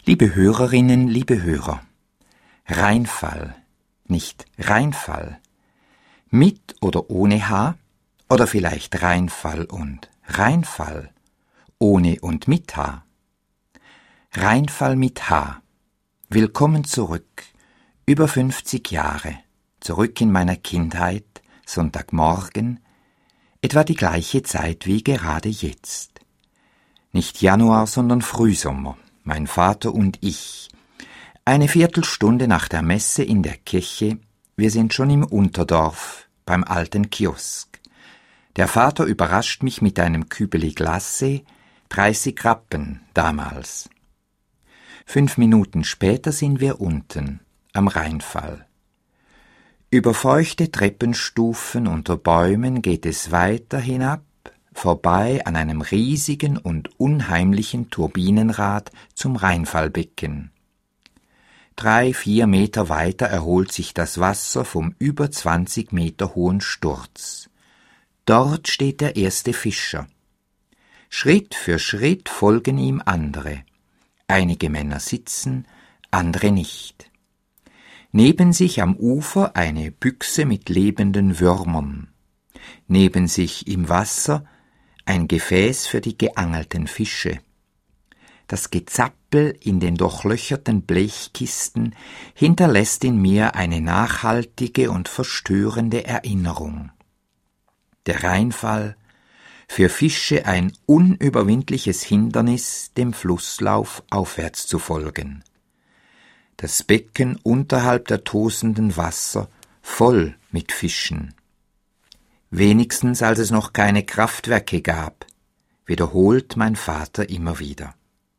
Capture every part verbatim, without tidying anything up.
Liebe Hörerinnen, liebe Hörer, Reinfall, nicht Reinfall, mit oder ohne H oder vielleicht Reinfall und Reinfall, ohne und mit H. Reinfall mit H. Willkommen zurück, über fünfzig Jahre, zurück in meiner Kindheit, Sonntagmorgen, etwa die gleiche Zeit wie gerade jetzt. Nicht Januar, sondern Frühsommer, mein Vater und ich. Eine Viertelstunde nach der Messe in der Kirche, wir sind schon im Unterdorf, beim alten Kiosk. Der Vater überrascht mich mit einem Kübeli Glace, dreißig Rappen damals. Fünf Minuten später sind wir unten, am Rheinfall. Über feuchte Treppenstufen unter Bäumen geht es weiter hinab, vorbei an einem riesigen und unheimlichen Turbinenrad zum Rheinfallbecken. Drei, vier Meter weiter erholt sich das Wasser vom über zwanzig Meter hohen Sturz. Dort steht der erste Fischer. Schritt für Schritt folgen ihm andere. Einige Männer sitzen, andere nicht. Neben sich am Ufer eine Büchse mit lebenden Würmern. Neben sich im Wasser ein Gefäß für die geangelten Fische. Das Gezappel in den durchlöcherten Blechkisten hinterlässt in mir eine nachhaltige und verstörende Erinnerung. Der Rheinfall, für Fische ein unüberwindliches Hindernis, dem Flusslauf aufwärts zu folgen. Das Becken unterhalb der tosenden Wasser voll mit Fischen. Wenigstens als es noch keine Kraftwerke gab, wiederholt mein Vater immer wieder.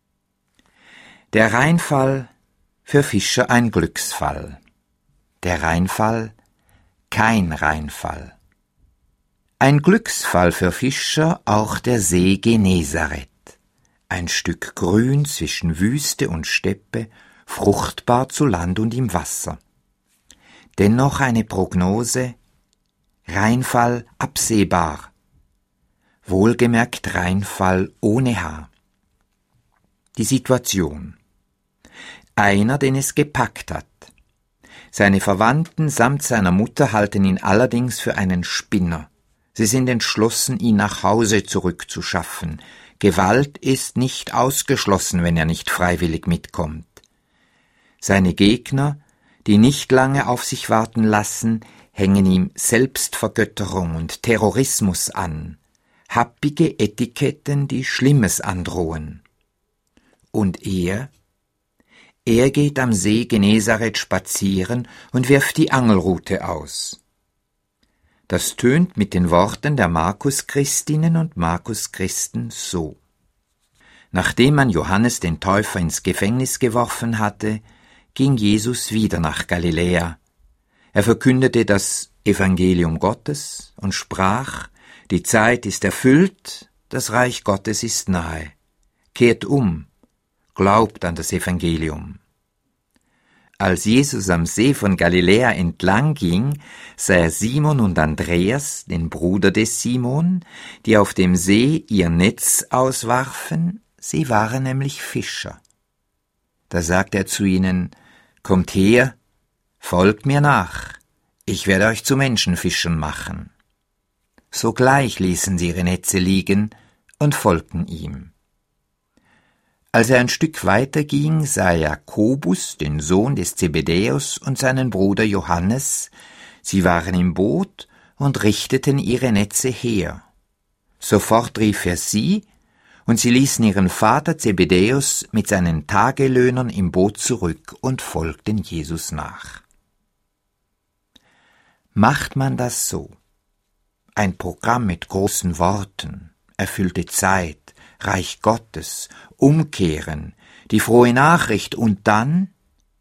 Der Rheinfall, für Fischer ein Glücksfall. Der Rheinfall, kein Rheinfall. Ein Glücksfall für Fischer auch der See Genezareth. Ein Stück Grün zwischen Wüste und Steppe, fruchtbar zu Land und im Wasser. Dennoch eine Prognose, Rheinfall absehbar. Wohlgemerkt Rheinfall ohne H. Die Situation. Einer, den es gepackt hat. Seine Verwandten samt seiner Mutter halten ihn allerdings für einen Spinner. Sie sind entschlossen, ihn nach Hause zurückzuschaffen. Gewalt ist nicht ausgeschlossen, wenn er nicht freiwillig mitkommt. Seine Gegner, die nicht lange auf sich warten lassen, hängen ihm Selbstvergötterung und Terrorismus an, happige Etiketten, die Schlimmes androhen. Und er? Er geht am See Genezareth spazieren und wirft die Angelrute aus. Das tönt mit den Worten der Markuschristinnen und Markuschristen so. Nachdem man Johannes den Täufer ins Gefängnis geworfen hatte, ging Jesus wieder nach Galiläa. Er verkündete das Evangelium Gottes und sprach, die Zeit ist erfüllt, das Reich Gottes ist nahe. Kehrt um, glaubt an das Evangelium. Als Jesus am See von Galiläa entlang ging, sah er Simon und Andreas, den Bruder des Simon, die auf dem See ihr Netz auswarfen, sie waren nämlich Fischer. Da sagte er zu ihnen, kommt her, folgt mir nach, ich werde euch zu Menschenfischern machen. Sogleich ließen sie ihre Netze liegen und folgten ihm. Als er ein Stück weiter ging, sah er Jakobus, den Sohn des Zebedäus, und seinen Bruder Johannes. Sie waren im Boot und richteten ihre Netze her. Sofort rief er sie, und sie ließen ihren Vater Zebedäus mit seinen Tagelöhnern im Boot zurück und folgten Jesus nach. Macht man das so? Ein Programm mit großen Worten, erfüllte Zeit, Reich Gottes, Umkehren, die frohe Nachricht und dann?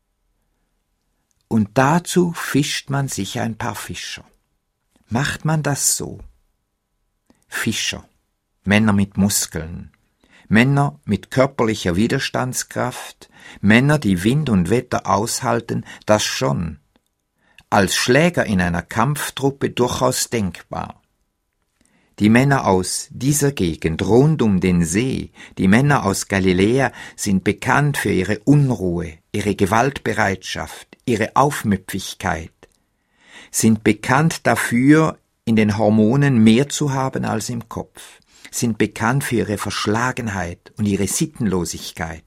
Und dazu fischt man sich ein paar Fischer. Macht man das so? Fischer, Männer mit Muskeln, Männer mit körperlicher Widerstandskraft, Männer, die Wind und Wetter aushalten, das schon. Als Schläger in einer Kampftruppe durchaus denkbar. Die Männer aus dieser Gegend rund um den See, die Männer aus Galiläa, sind bekannt für ihre Unruhe, ihre Gewaltbereitschaft, ihre Aufmüpfigkeit, sind bekannt dafür, in den Hormonen mehr zu haben als im Kopf, sind bekannt für ihre Verschlagenheit und ihre Sittenlosigkeit.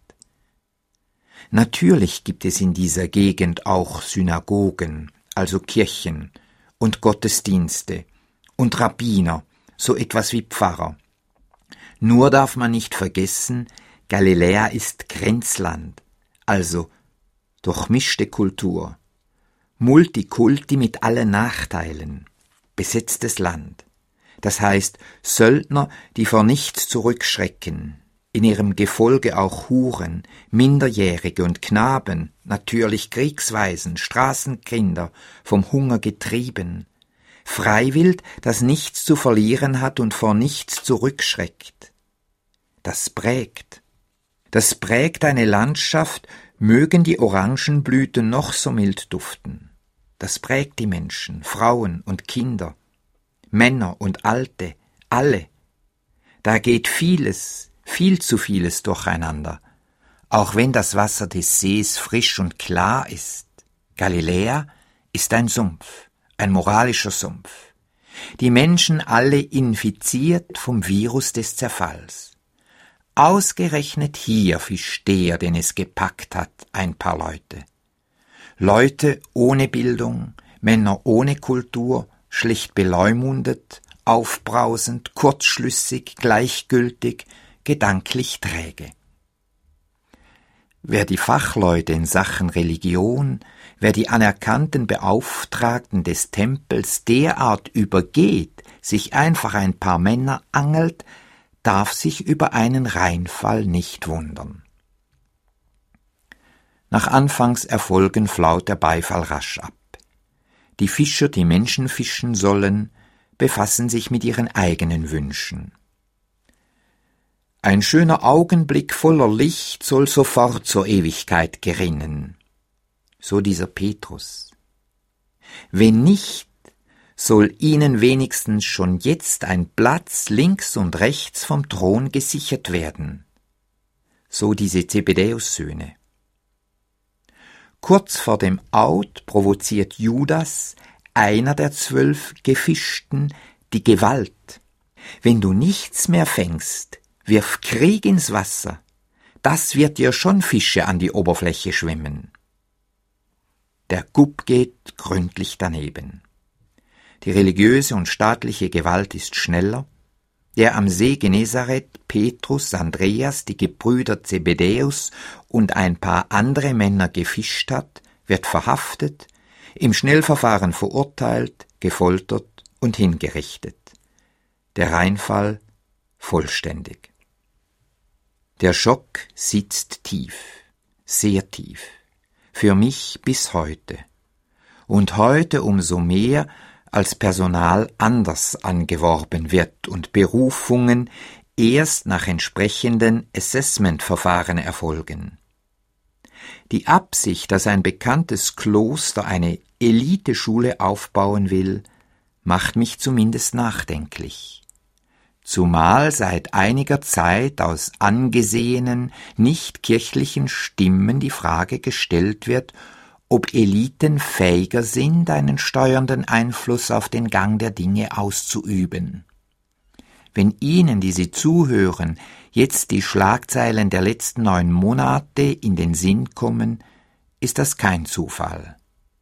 Natürlich gibt es in dieser Gegend auch Synagogen, also Kirchen, und Gottesdienste und Rabbiner, so etwas wie Pfarrer. Nur darf man nicht vergessen, Galiläa ist Grenzland, also durchmischte Kultur, Multikulti mit allen Nachteilen, besetztes Land. Das heißt Söldner, die vor nichts zurückschrecken, in ihrem Gefolge auch Huren, Minderjährige und Knaben, natürlich Kriegswaisen, Straßenkinder, vom Hunger getrieben, Freiwild, das nichts zu verlieren hat und vor nichts zurückschreckt. Das prägt. Das prägt eine Landschaft, mögen die Orangenblüten noch so mild duften. Das prägt die Menschen, Frauen und Kinder, Männer und Alte, alle. Da geht vieles, viel zu vieles durcheinander, auch wenn das Wasser des Sees frisch und klar ist. Galiläa ist ein Sumpf, ein moralischer Sumpf. Die Menschen alle infiziert vom Virus des Zerfalls. Ausgerechnet hier fischt der, den es gepackt hat, ein paar Leute. Leute ohne Bildung, Männer ohne Kultur, schlicht beleumundet, aufbrausend, kurzschlüssig, gleichgültig, gedanklich träge. Wer die Fachleute in Sachen Religion, wer die anerkannten Beauftragten des Tempels derart übergeht, sich einfach ein paar Männer angelt, darf sich über einen Reinfall nicht wundern. Nach Anfangserfolgen flaut der Beifall rasch ab. Die Fischer, die Menschen fischen sollen, befassen sich mit ihren eigenen Wünschen. Ein schöner Augenblick voller Licht soll sofort zur Ewigkeit gerinnen. So dieser Petrus. Wenn nicht, soll ihnen wenigstens schon jetzt ein Platz links und rechts vom Thron gesichert werden. So diese Zebedäus-Söhne. Kurz vor dem Out provoziert Judas, einer der zwölf Gefischten, die Gewalt. Wenn du nichts mehr fängst, wirf Krieg ins Wasser, das wird dir schon Fische an die Oberfläche schwimmen. Der Gub geht gründlich daneben. Die religiöse und staatliche Gewalt ist schneller. Der am See Genezareth Petrus, Andreas, die Gebrüder Zebedäus und ein paar andere Männer gefischt hat, wird verhaftet, im Schnellverfahren verurteilt, gefoltert und hingerichtet. Der Reinfall vollständig. Der Schock sitzt tief, sehr tief, für mich bis heute. Und heute umso mehr, als Personal anders angeworben wird und Berufungen erst nach entsprechenden Assessment-Verfahren erfolgen. Die Absicht, dass ein bekanntes Kloster eine Eliteschule aufbauen will, macht mich zumindest nachdenklich. Zumal seit einiger Zeit aus angesehenen, nicht kirchlichen Stimmen die Frage gestellt wird, ob Eliten fähiger sind, einen steuernden Einfluss auf den Gang der Dinge auszuüben. Wenn Ihnen, die Sie zuhören, jetzt die Schlagzeilen der letzten neun Monate in den Sinn kommen, ist das kein Zufall.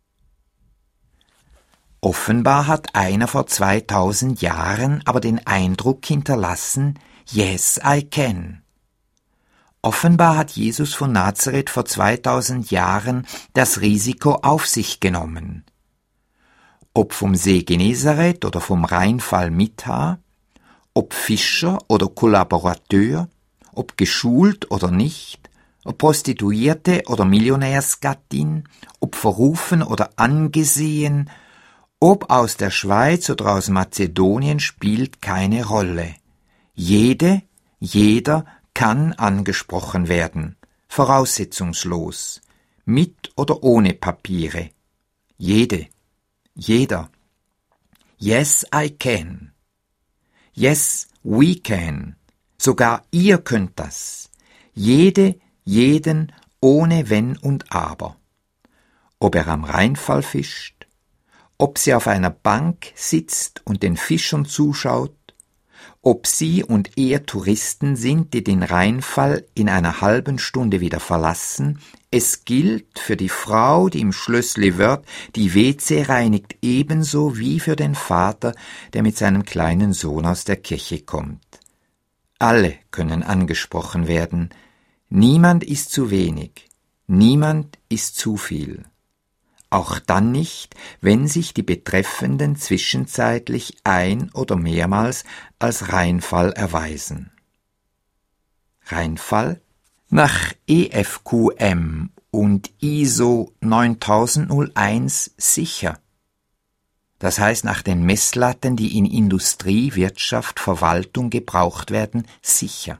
Offenbar hat einer vor zweitausend Jahren aber den Eindruck hinterlassen, yes, I can. Offenbar hat Jesus von Nazareth vor zweitausend Jahren das Risiko auf sich genommen. Ob vom See Genezareth oder vom Rheinfall Mitha, ob Fischer oder Kollaborateur, ob geschult oder nicht, ob Prostituierte oder Millionärsgattin, ob verrufen oder angesehen, ob aus der Schweiz oder aus Mazedonien, spielt keine Rolle. Jede, jeder kann angesprochen werden, voraussetzungslos, mit oder ohne Papiere. Jede, jeder. Yes, I can. Yes, we can. Sogar ihr könnt das. Jede, jeden, ohne Wenn und Aber. Ob er am Rheinfall fischt, ob sie auf einer Bank sitzt und den Fischern zuschaut, ob sie und er Touristen sind, die den Rheinfall in einer halben Stunde wieder verlassen, es gilt für die Frau, die im Schlössli Wörth die W C reinigt, ebenso wie für den Vater, der mit seinem kleinen Sohn aus der Kirche kommt. Alle können angesprochen werden, niemand ist zu wenig, niemand ist zu viel. Auch dann nicht, wenn sich die Betreffenden zwischenzeitlich ein- oder mehrmals als Rheinfall erweisen. Rheinfall? Nach E F Q M und I S O neuntausendeins sicher. Das heißt nach den Messlatten, die in Industrie, Wirtschaft, Verwaltung gebraucht werden, sicher.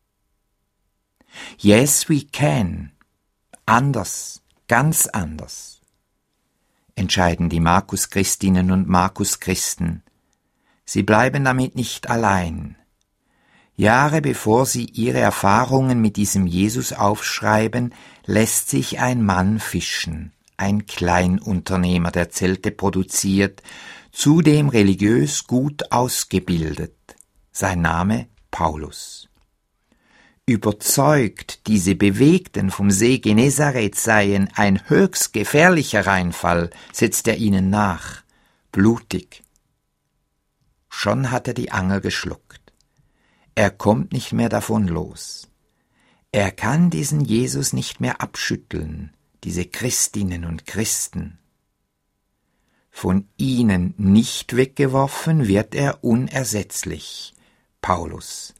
Yes, we can. Anders, ganz anders. Entscheiden die Markus-Christinnen und Markus-Christen. Sie bleiben damit nicht allein. Jahre bevor sie ihre Erfahrungen mit diesem Jesus aufschreiben, lässt sich ein Mann fischen, ein Kleinunternehmer, der Zelte produziert, zudem religiös gut ausgebildet. Sein Name Paulus. Überzeugt, diese Bewegten vom See Genezareth seien ein höchst gefährlicher Rheinfall, setzt er ihnen nach, blutig. Schon hat er die Angel geschluckt. Er kommt nicht mehr davon los. Er kann diesen Jesus nicht mehr abschütteln, diese Christinnen und Christen. Von ihnen nicht weggeworfen wird er unersetzlich, Paulus.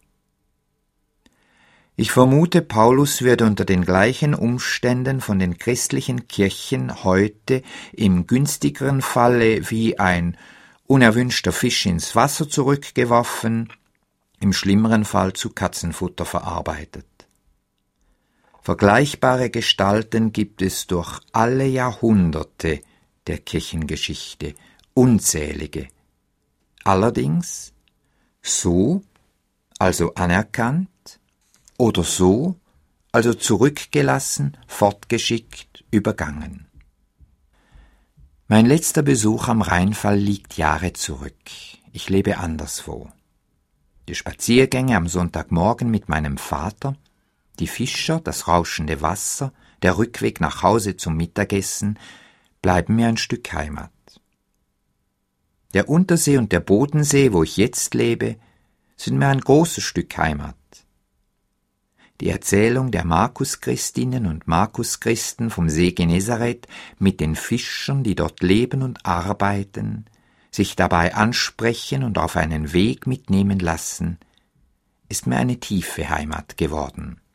Ich vermute, Paulus würde unter den gleichen Umständen von den christlichen Kirchen heute im günstigeren Falle wie ein unerwünschter Fisch ins Wasser zurückgeworfen, im schlimmeren Fall zu Katzenfutter verarbeitet. Vergleichbare Gestalten gibt es durch alle Jahrhunderte der Kirchengeschichte, unzählige. Allerdings so, also anerkannt, oder so, also zurückgelassen, fortgeschickt, übergangen. Mein letzter Besuch am Rheinfall liegt Jahre zurück. Ich lebe anderswo. Die Spaziergänge am Sonntagmorgen mit meinem Vater, die Fischer, das rauschende Wasser, der Rückweg nach Hause zum Mittagessen bleiben mir ein Stück Heimat. Der Untersee und der Bodensee, wo ich jetzt lebe, sind mir ein großes Stück Heimat. Die Erzählung der Markus-Christinnen und Markus-Christen vom See Genezareth mit den Fischern, die dort leben und arbeiten, sich dabei ansprechen und auf einen Weg mitnehmen lassen, ist mir eine tiefe Heimat geworden.